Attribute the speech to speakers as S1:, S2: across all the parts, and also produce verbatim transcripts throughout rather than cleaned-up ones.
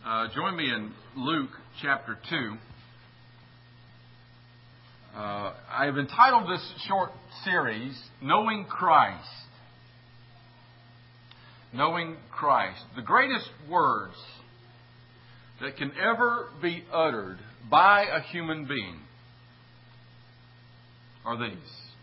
S1: Uh, join me in Luke chapter two. Uh, I have entitled this short series, Knowing Christ. Knowing Christ. The greatest words that can ever be uttered by a human being are these.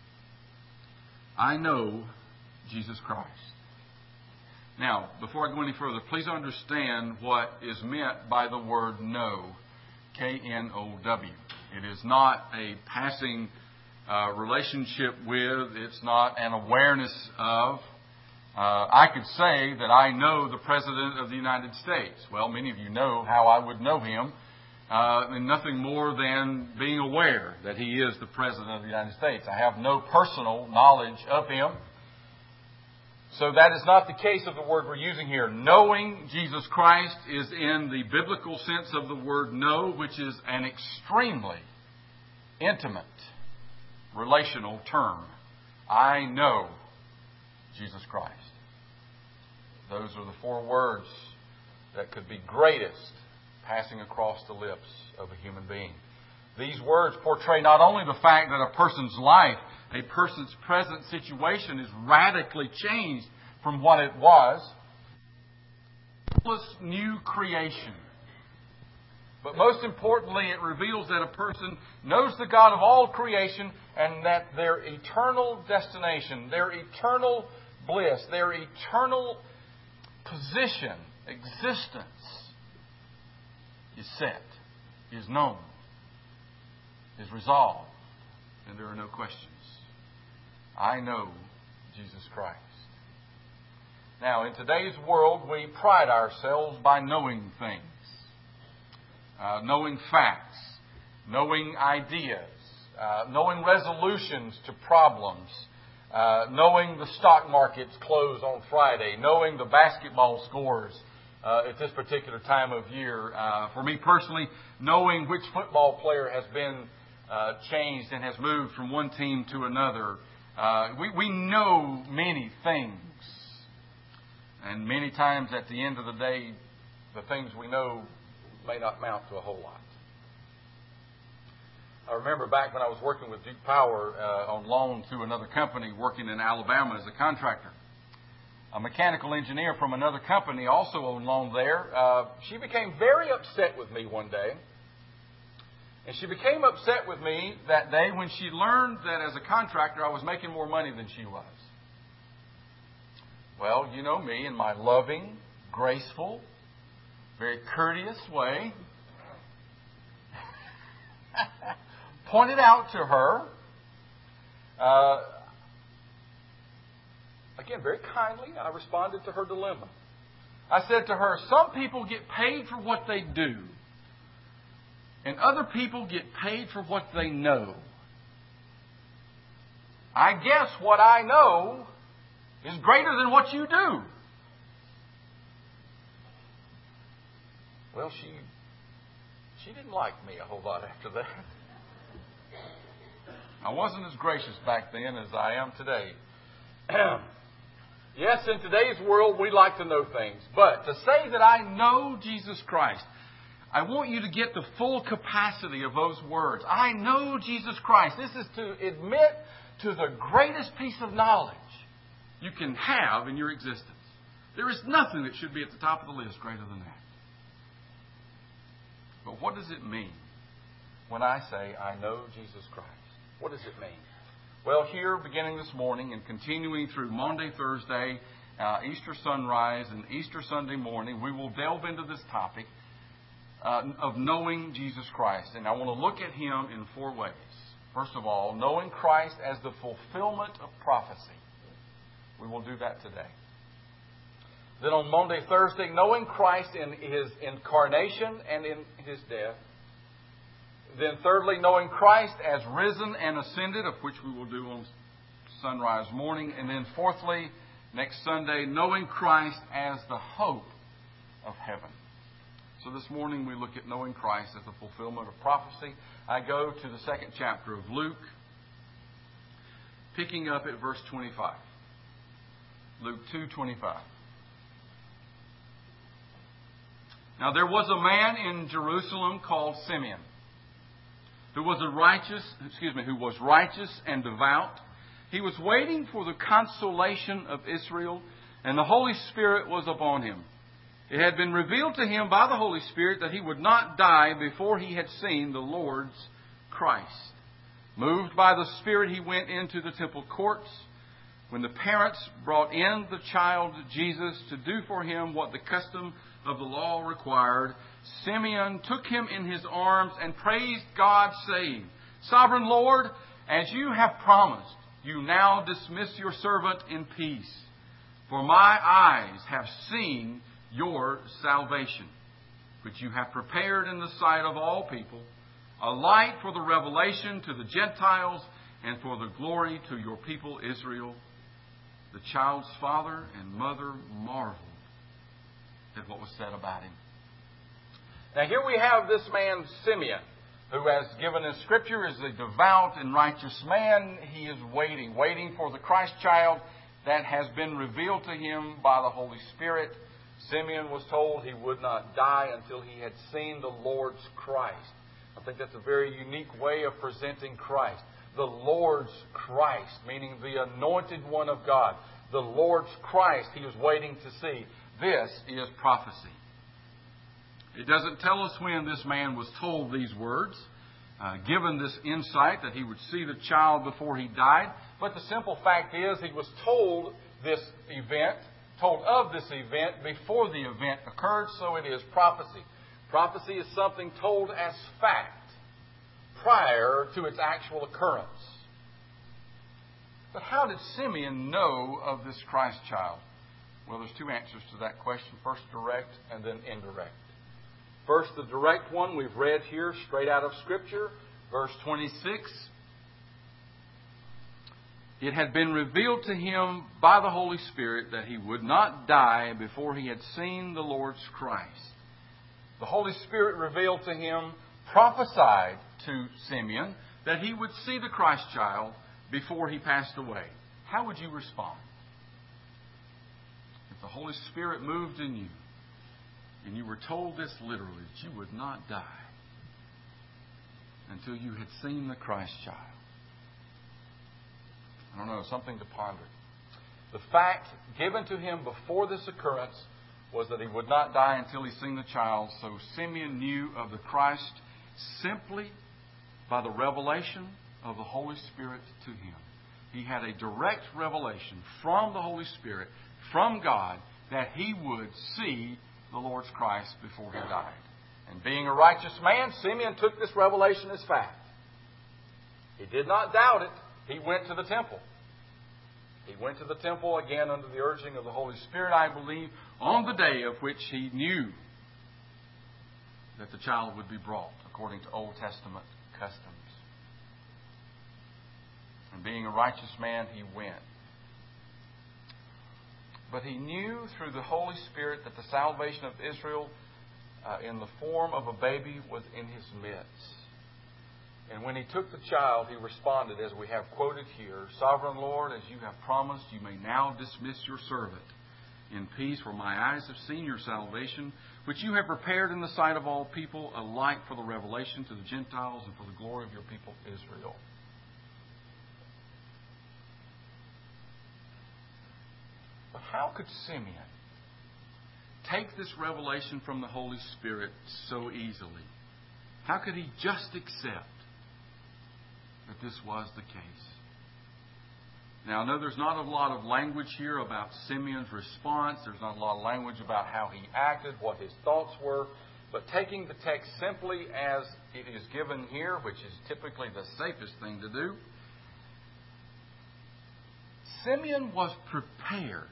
S1: I know Jesus Christ. Now, before I go any further, please understand what is meant by the word know. K N O W. It is not a passing uh, relationship with. It's not an awareness of. Uh, I could say that I know the President of the United States. Well, many of you know how I would know him. Uh, and nothing more than being aware that he is the President of the United States. I have no personal knowledge of him. So that is not the case of the word we're using here. Knowing Jesus Christ is in the biblical sense of the word know, which is an extremely intimate, relational term. I know Jesus Christ. Those are the four words that could be greatest passing across the lips of a human being. These words portray not only the fact that a person's life, a person's present situation is radically changed from what it was. New creation. But most importantly, it reveals that a person knows the God of all creation and that their eternal destination, their eternal bliss, their eternal position, existence is set, is known, is resolved, and there are no questions. I know Jesus Christ. Now, in today's world, we pride ourselves by knowing things, uh, knowing facts, knowing ideas, uh, knowing resolutions to problems, uh, knowing the stock market's close on Friday, knowing the basketball scores uh, at this particular time of year. Uh, for me personally, knowing which football player has been uh, changed and has moved from one team to another. Uh, we, we know many things. And many times at the end of the day, the things we know may not amount to a whole lot. I remember back when I was working with Duke Power uh, on loan to another company working in Alabama as a contractor. A mechanical engineer from another company also on loan there. Uh, she became very upset with me one day. And she became upset with me that day when she learned that as a contractor I was making more money than she was. Well, you know me in my loving, graceful, very courteous way. Pointed out to her, uh, again, very kindly, I responded to her dilemma. I said to her, some people get paid for what they do. And other people get paid for what they know. I guess what I know is greater than what you do. Well, she she didn't like me a whole lot after that. I wasn't as gracious back then as I am today. Yes, in today's world we like to know things. But to say that I know Jesus Christ, I want you to get the full capacity of those words. I know Jesus Christ. This is to admit to the greatest piece of knowledge you can have in your existence. There is nothing that should be at the top of the list greater than that. But what does it mean when I say, I know Jesus Christ? What does it mean? Well, here, beginning this morning and continuing through Maundy, Thursday, uh, Easter sunrise, and Easter Sunday morning, we will delve into this topic uh, of knowing Jesus Christ. And I want to look at Him in four ways. First of all, knowing Christ as the fulfillment of prophecy. We will do that today. Then on Maundy, Thursday, knowing Christ in His incarnation and in His death. Then thirdly, knowing Christ as risen and ascended, of which we will do on sunrise morning. And then fourthly, next Sunday, knowing Christ as the hope of heaven. So this morning we look at knowing Christ as the fulfillment of prophecy. I go to the second chapter of Luke, picking up at verse twenty-five. Luke two twenty-five. Now there was a man in Jerusalem called Simeon, who was a righteous, excuse me, who was righteous and devout. He was waiting for the consolation of Israel, and the Holy Spirit was upon him. It had been revealed to him by the Holy Spirit that he would not die before he had seen the Lord's Christ. Moved by the Spirit, he went into the temple courts. When the parents brought in the child Jesus to do for him what the custom of the law required, Simeon took him in his arms and praised God, saying, Sovereign Lord, as you have promised, you now dismiss your servant in peace. For my eyes have seen your salvation, which you have prepared in the sight of all people, a light for the revelation to the Gentiles and for the glory to your people Israel. The child's father and mother marveled at what was said about him. Now here we have this man Simeon, who has given us Scripture as a devout and righteous man. He is waiting, waiting for the Christ child that has been revealed to him by the Holy Spirit. Simeon was told he would not die until he had seen the Lord's Christ. I think that's a very unique way of presenting Christ. The Lord's Christ, meaning the anointed one of God. The Lord's Christ he was waiting to see. This is prophecy. It doesn't tell us when this man was told these words, uh, given this insight that he would see the child before he died. But the simple fact is he was told this event, told of this event before the event occurred, so it is prophecy. Prophecy is something told as fact prior to its actual occurrence. But how did Simeon know of this Christ child? Well, there's two answers to that question. First, direct, and then indirect. First, the direct one we've read here straight out of Scripture, verse twenty-six. It had been revealed to him by the Holy Spirit that he would not die before he had seen the Lord's Christ. The Holy Spirit revealed to him, prophesied to Simeon, that he would see the Christ child before he passed away. How would you respond? If the Holy Spirit moved in you, and you were told this literally, that you would not die until you had seen the Christ child. I don't know, something to ponder. The fact given to him before this occurrence was that he would not die until he seen the child. So Simeon knew of the Christ simply by the revelation of the Holy Spirit to him. He had a direct revelation from the Holy Spirit, from God, that he would see the Lord's Christ before he died. And being a righteous man, Simeon took this revelation as fact. He did not doubt it. He went to the temple. He went to the temple again under the urging of the Holy Spirit, I believe, on the day of which he knew that the child would be brought according to Old Testament customs. And being a righteous man, he went. But he knew through the Holy Spirit that the salvation of Israel uh, in the form of a baby was in his midst. And when he took the child, he responded, as we have quoted here, Sovereign Lord, as you have promised, you may now dismiss your servant in peace, for my eyes have seen your salvation, which you have prepared in the sight of all people, a light for the revelation to the Gentiles and for the glory of your people Israel. But how could Simeon take this revelation from the Holy Spirit so easily? How could he just accept that this was the case? Now, I know there's not a lot of language here about Simeon's response. There's not a lot of language about how he acted, what his thoughts were. But taking the text simply as it is given here, which is typically the safest thing to do, Simeon was prepared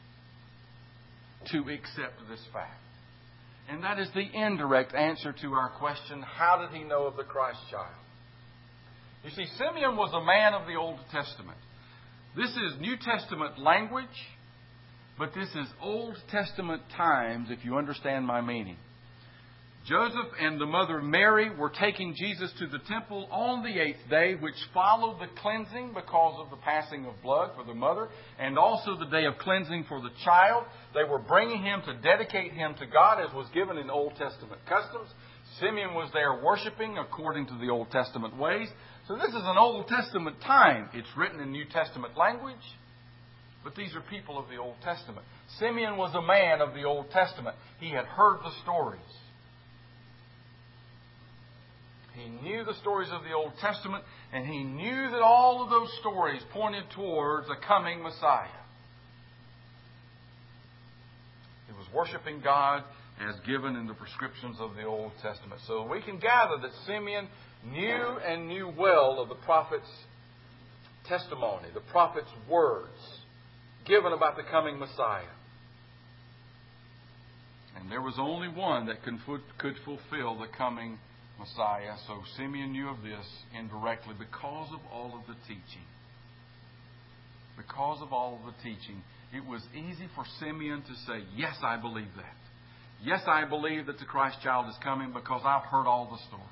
S1: to accept this fact. And that is the indirect answer to our question, how did he know of the Christ child? You see, Simeon was a man of the Old Testament. This is New Testament language, but this is Old Testament times, if you understand my meaning. Joseph and the mother Mary were taking Jesus to the temple on the eighth day, which followed the cleansing because of the passing of blood for the mother, and also the day of cleansing for the child. They were bringing him to dedicate him to God, as was given in Old Testament customs. Simeon was there worshiping according to the Old Testament ways. So this is an Old Testament time. It's written in New Testament language, but these are people of the Old Testament. Simeon was a man of the Old Testament. He had heard the stories. He knew the stories of the Old Testament, and he knew that all of those stories pointed towards a coming Messiah. He was worshiping God as given in the prescriptions of the Old Testament. So we can gather that Simeon knew and knew well of the prophet's testimony, the prophet's words given about the coming Messiah. And there was only one that could fulfill the coming Messiah. So Simeon knew of this indirectly because of all of the teaching. Because of all of the teaching, it was easy for Simeon to say, yes, I believe that. Yes, I believe that the Christ child is coming because I've heard all the stories.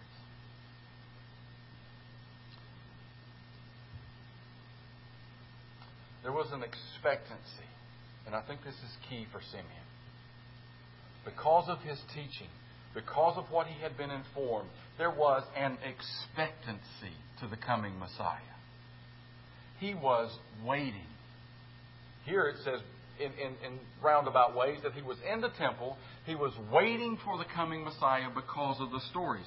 S1: There was an expectancy, and I think this is key for Simeon. Because of his teaching, because of what he had been informed, there was an expectancy to the coming Messiah. He was waiting. Here it says, in, in, in roundabout ways, that he was in the temple. He was waiting for the coming Messiah because of the stories.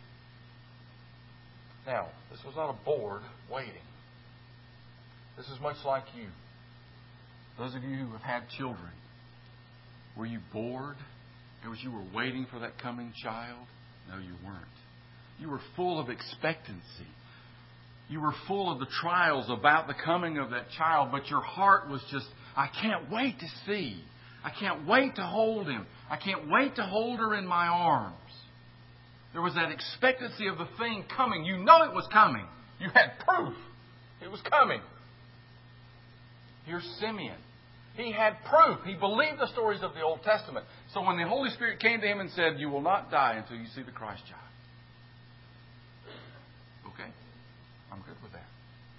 S1: Now, this was not a bored waiting. This is much like you. Those of you who have had children, were you bored as you were waiting for that coming child? No, you weren't. You were full of expectancy. You were full of the trials about the coming of that child, but your heart was just, I can't wait to see. I can't wait to hold him. I can't wait to hold her in my arms. There was that expectancy of the thing coming. You know it was coming. You had proof. It was coming. Here's Simeon. He had proof. He believed the stories of the Old Testament. So when the Holy Spirit came to him and said, you will not die until you see the Christ child. Okay? I'm good with that.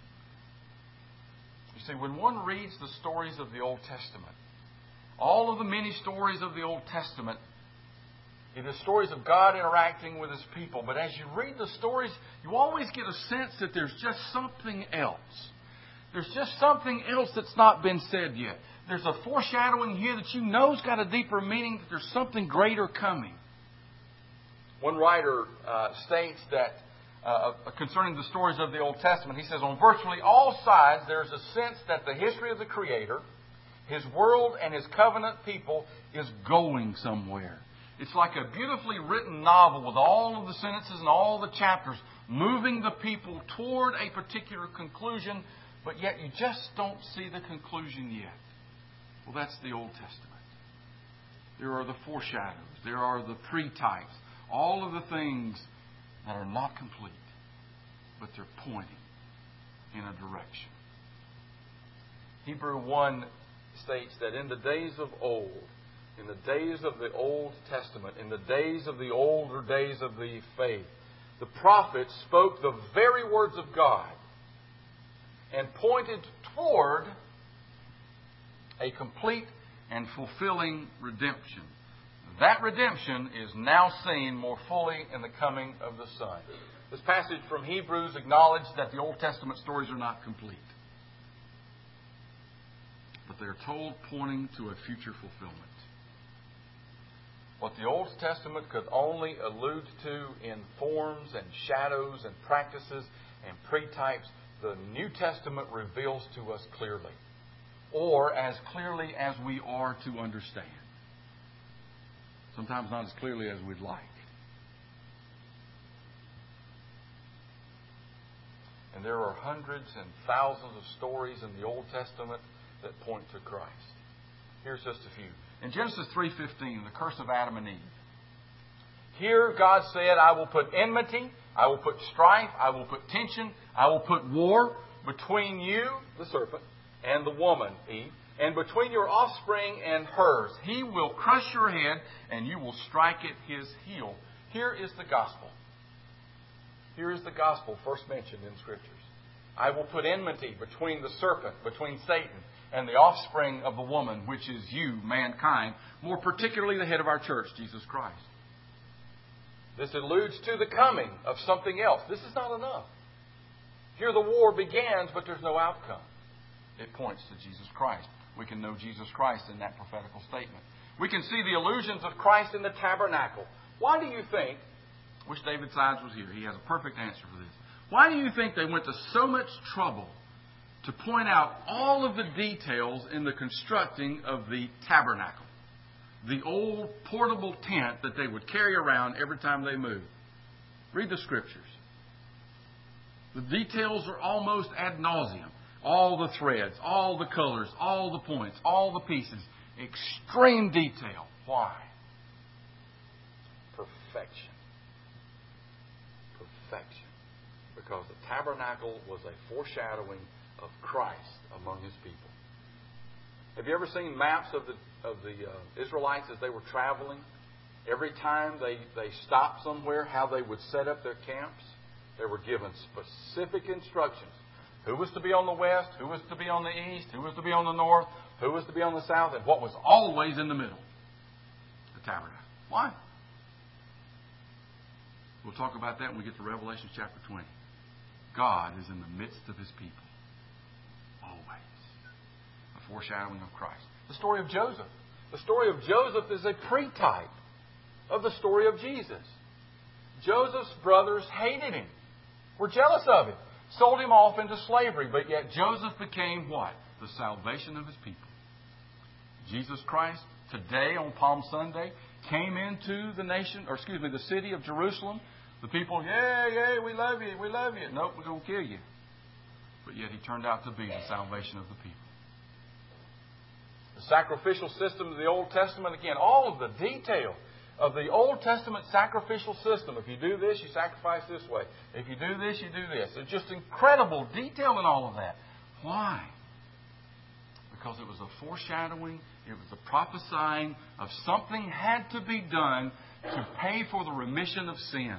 S1: You see, when one reads the stories of the Old Testament, all of the many stories of the Old Testament, it is stories of God interacting with His people. But as you read the stories, you always get a sense that there's just something else. There's just something else that's not been said yet. There's a foreshadowing here that you know's got a deeper meaning, that there's something greater coming. One writer uh, states that uh, concerning the stories of the Old Testament, he says, on virtually all sides there's a sense that the history of the Creator, His world, and His covenant people is going somewhere. It's like a beautifully written novel with all of the sentences and all the chapters moving the people toward a particular conclusion, but yet you just don't see the conclusion yet. Well, that's the Old Testament. There are the foreshadows. There are the pre-types. All of the things that are not complete, but they're pointing in a direction. Hebrew one states that in the days of old, in the days of the Old Testament, in the days of the older days of the faith, the prophets spoke the very words of God and pointed toward a complete and fulfilling redemption. That redemption is now seen more fully in the coming of the Son. This passage from Hebrews acknowledges that the Old Testament stories are not complete, but they're told pointing to a future fulfillment. What the Old Testament could only allude to in forms and shadows and practices and pretypes, the New Testament reveals to us clearly, or as clearly as we are to understand. Sometimes not as clearly as we'd like. And there are hundreds and thousands of stories in the Old Testament that point to Christ. Here's just a few. In Genesis three fifteen, the curse of Adam and Eve. Here God said, I will put enmity, I will put strife, I will put tension, I will put war between you, the serpent, and the woman, Eve, and between your offspring and hers. He will crush your head, and you will strike at his heel. Here is the gospel. Here is the gospel first mentioned in Scriptures. I will put enmity between the serpent, between Satan, and the offspring of the woman, which is you, mankind, more particularly the head of our church, Jesus Christ. This alludes to the coming of something else. This is not enough. Here the war begins, but there's no outcome. It points to Jesus Christ. We can know Jesus Christ in that prophetical statement. We can see the allusions of Christ in the tabernacle. Why do you think, wish David Sides was here, he has a perfect answer for this. Why do you think they went to so much trouble to point out all of the details in the constructing of the tabernacle? The old portable tent that they would carry around every time they moved. Read the Scriptures. The details are almost ad nauseum. All the threads, all the colors, all the points, all the pieces. Extreme detail. Why? Perfection. Perfection. Because the tabernacle was a foreshadowing of Christ among His people. Have you ever seen maps of the of the uh, Israelites as they were traveling? Every time they, they stopped somewhere, how they would set up their camps? They were given specific instructions. Who was to be on the west? Who was to be on the east? Who was to be on the north? Who was to be on the south? And what was always in the middle? The tabernacle. Why? We'll talk about that when we get to Revelation chapter twenty. God is in the midst of His people. Always. A foreshadowing of Christ. The story of Joseph. The story of Joseph is a pre-type of the story of Jesus. Joseph's brothers hated him. Were jealous of him. Sold him off into slavery. But yet Joseph became what? The salvation of his people. Jesus Christ, today on Palm Sunday, came into the nation, or excuse me, the city of Jerusalem. The people, yeah, yeah, we love you, we love you. Nope, we're going to kill you. But yet He turned out to be the salvation of the people. The sacrificial system of the Old Testament, again, all of the detail of the Old Testament sacrificial system. If you do this, you sacrifice this way. If you do this, you do this. There's just incredible detail in all of that. Why? Because it was a foreshadowing, it was a prophesying of something had to be done to pay for the remission of sin.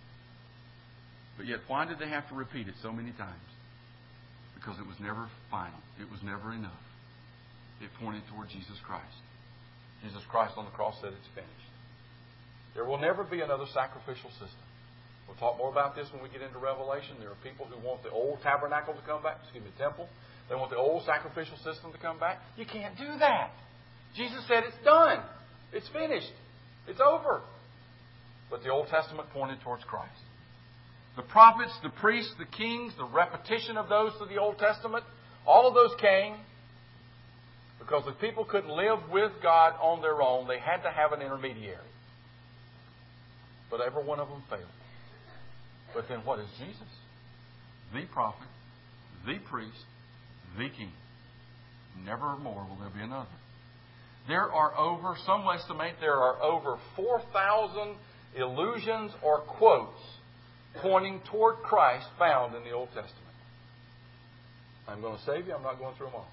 S1: But yet, why did they have to repeat it so many times? Because it was never final. It was never enough. It pointed toward Jesus Christ. Jesus Christ on the cross said it's finished. There will never be another sacrificial system. We'll talk more about this when we get into Revelation. There are people who want the old tabernacle to come back, excuse me, temple. They want the old sacrificial system to come back. You can't do that. Jesus said it's done. It's finished. It's over. But the Old Testament pointed towards Christ. The prophets, the priests, the kings, the repetition of those to the Old Testament, all of those came because if people couldn't live with God on their own, they had to have an intermediary. But every one of them failed. But then what is Jesus? The prophet, the priest, the king. Never more will there be another. There are over, some estimate there are over four thousand allusions or quotes pointing toward Christ found in the Old Testament. I'm going to save you. I'm not going through them all.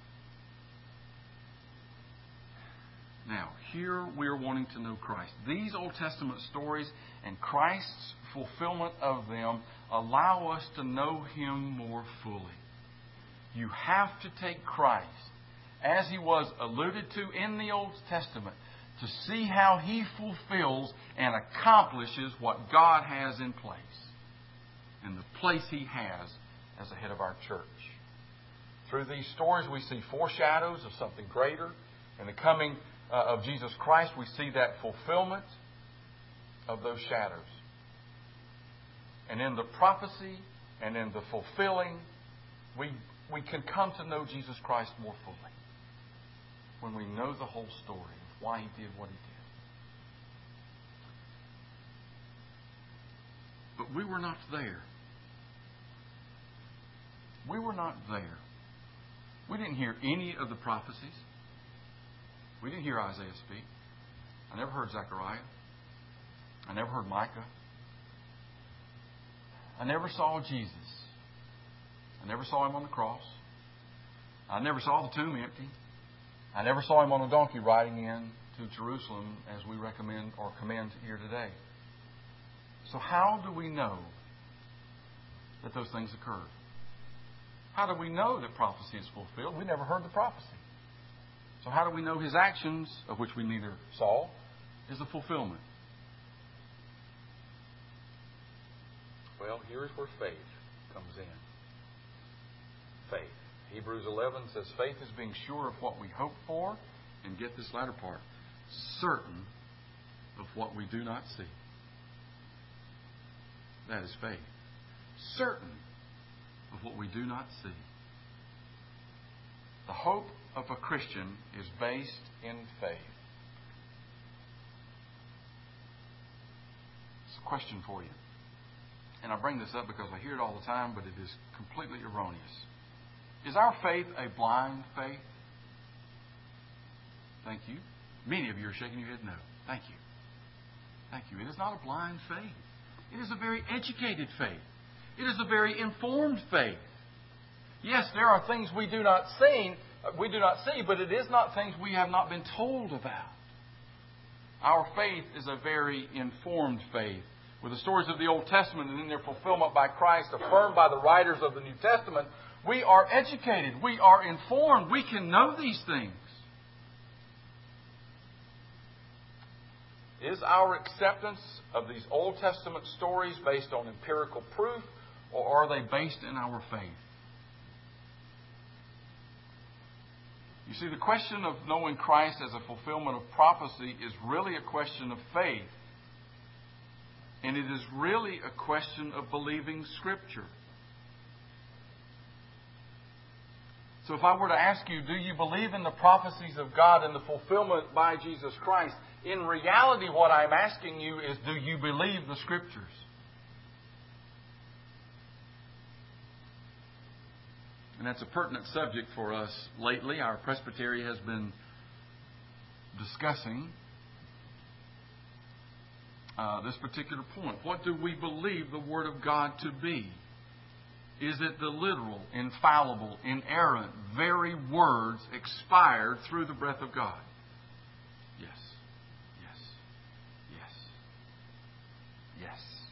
S1: Now, here we are wanting to know Christ. These Old Testament stories and Christ's fulfillment of them allow us to know Him more fully. You have to take Christ as He was alluded to in the Old Testament to see how He fulfills and accomplishes what God has in place and the place He has as the head of our church. Through these stories we see foreshadows of something greater. In the coming uh, of Jesus Christ we see that fulfillment of those shadows. And in the prophecy and in the fulfilling, we, we can come to know Jesus Christ more fully when we know the whole story of why He did what He did. But we were not there. We were not there. We didn't hear any of the prophecies. We didn't hear Isaiah speak. I never heard Zechariah. I never heard Micah. I never saw Jesus. I never saw Him on the cross. I never saw the tomb empty. I never saw Him on a donkey riding in to Jerusalem as we recommend or commend here today. So how do we know that those things occurred? How do we know that prophecy is fulfilled? We never heard the prophecy. So how do we know His actions, of which we neither saw, is a fulfillment? Well, here's where faith comes in. Faith. Hebrews eleven says faith is being sure of what we hope for, and get this latter part, certain of what we do not see. That is faith. Certain of what we do not see. The hope of a Christian is based in faith. It's a question for you. And I bring this up because I hear it all the time, but it is completely erroneous. Is our faith a blind faith? Thank you. Many of you are shaking your head no. Thank you. Thank you. It is not a blind faith. It is a very educated faith. It is a very informed faith. Yes, there are things we do not see, we do not see, but it is not things we have not been told about. Our faith is a very informed faith. With the stories of the Old Testament and in their fulfillment by Christ, affirmed by the writers of the New Testament, we are educated. We are informed. We can know these things. Is our acceptance of these Old Testament stories based on empirical proof, or are they based in our faith? You see, the question of knowing Christ as a fulfillment of prophecy is really a question of faith. And it is really a question of believing Scripture. So if I were to ask you, do you believe in the prophecies of God and the fulfillment by Jesus Christ? In reality, what I'm asking you is, do you believe the Scriptures? And that's a pertinent subject for us lately. Our presbytery has been discussing uh, this particular point. What do we believe the Word of God to be? Is it the literal, infallible, inerrant, very words expired through the breath of God? Yes. Yes. Yes.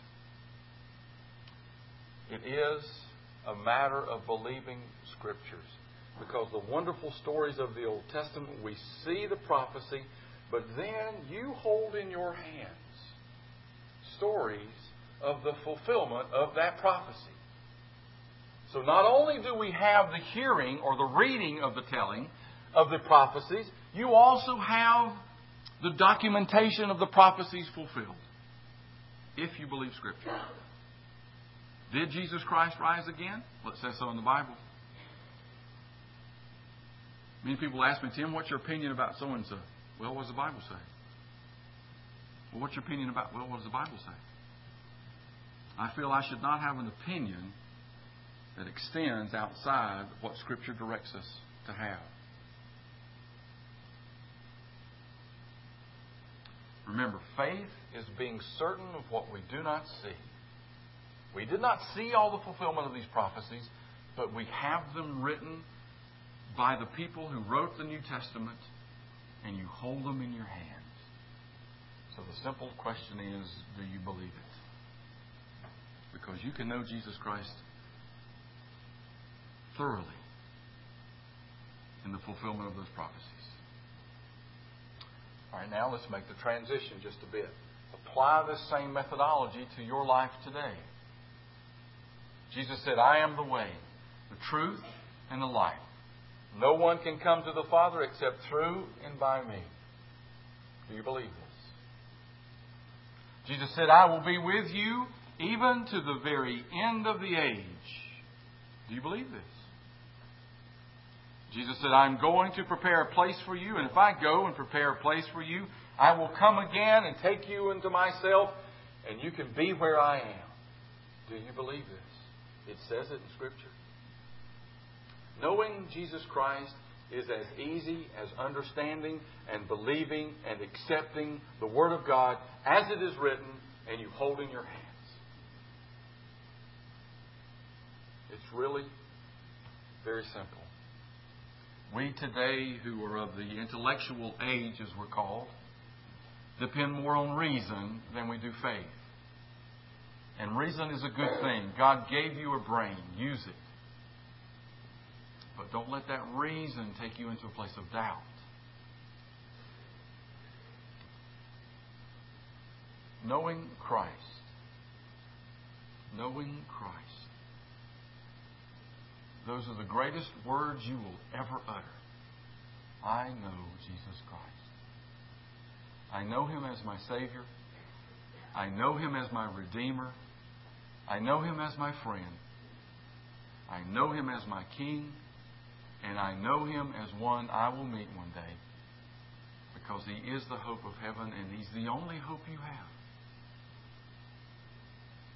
S1: Yes. It is a matter of believing Scriptures. Because the wonderful stories of the Old Testament, we see the prophecy, but then you hold in your hands stories of the fulfillment of that prophecy. So not only do we have the hearing or the reading of the telling of the prophecies, you also have the documentation of the prophecies fulfilled. If you believe Scripture. Did Jesus Christ rise again? Well, it says so in the Bible. Many people ask me, Tim, what's your opinion about so-and-so? Well, what does the Bible say? Well, what's your opinion about, well, what does the Bible say? I feel I should not have an opinion that extends outside what Scripture directs us to have. Remember, faith is being certain of what we do not see. We did not see all the fulfillment of these prophecies, but we have them written by the people who wrote the New Testament, and you hold them in your hands. So the simple question is, do you believe it? Because you can know Jesus Christ thoroughly in the fulfillment of those prophecies. All right, now let's make the transition just a bit. Apply this same methodology to your life today. Jesus said, I am the way, the truth, and the life. No one can come to the Father except through and by me. Do you believe this? Jesus said, I will be with you even to the very end of the age. Do you believe this? Jesus said, I'm going to prepare a place for you, and if I go and prepare a place for you, I will come again and take you into myself, and you can be where I am. Do you believe this? It says it in Scripture. Knowing Jesus Christ is as easy as understanding and believing and accepting the Word of God as it is written and you hold in your hands. It's really very simple. We today, who are of the intellectual age, as we're called, depend more on reason than we do faith. And reason is a good thing. God gave you a brain. Use it. But don't let that reason take you into a place of doubt. Knowing Christ. Knowing Christ. Those are the greatest words you will ever utter. I know Jesus Christ. I know Him as my Savior. I know Him as my Redeemer. I know Him as my friend. I know Him as my King. And I know Him as one I will meet one day. Because He is the hope of heaven, and He's the only hope you have.